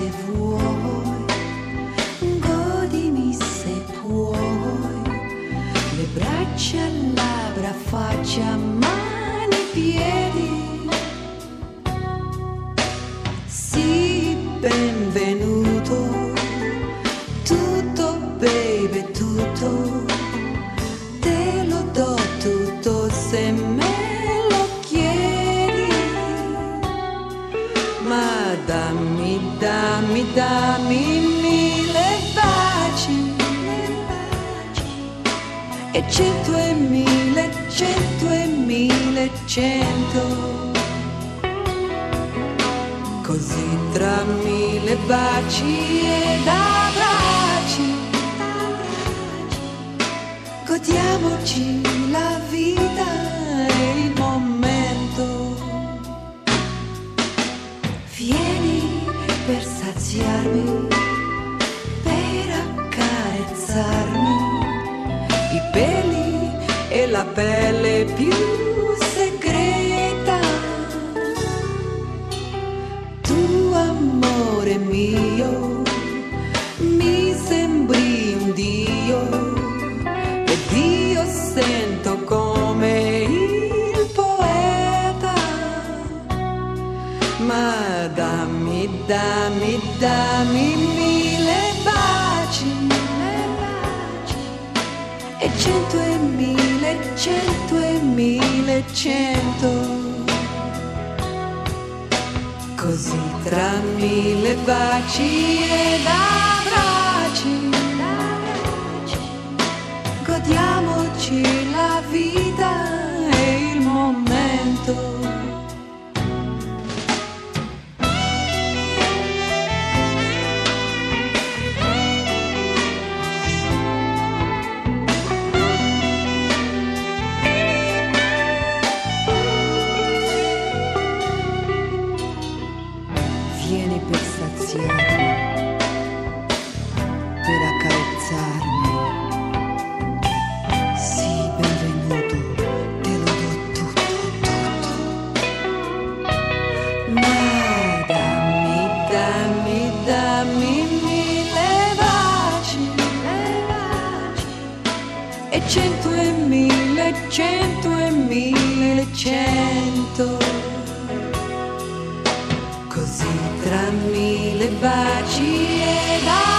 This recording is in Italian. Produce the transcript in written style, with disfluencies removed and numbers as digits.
se vuoi, godimi se puoi, le braccia, labbra, faccia, mani, piedi. Sì, benvenuto, tutto baby, tutto, te lo do tutto se me lo chiedi. Ma dammi, dammi, dammi mille baci e cento e mille, cento e mille, cento. Così tra mille baci ed abbracci godiamoci la vita e il momento. Vieni per saziarmi, per accarezzarmi i peli e la pelle più segreta. Tu, amore mio, mi sembri un dio ed io sento come il poeta. Ma dammi, dammi, dammi mille baci e cento e mille, cento e mille, cento. Così tra mille baci ed abbracci godiamoci la vita e il momento. Vieni per saziarmi, per accarezzarmi. Sì, benvenuto, te lo do tutto, tutto. Ma dammi, dammi, dammi mille baci e cento e mille, cento e mille, cento. Così tra mille baci ed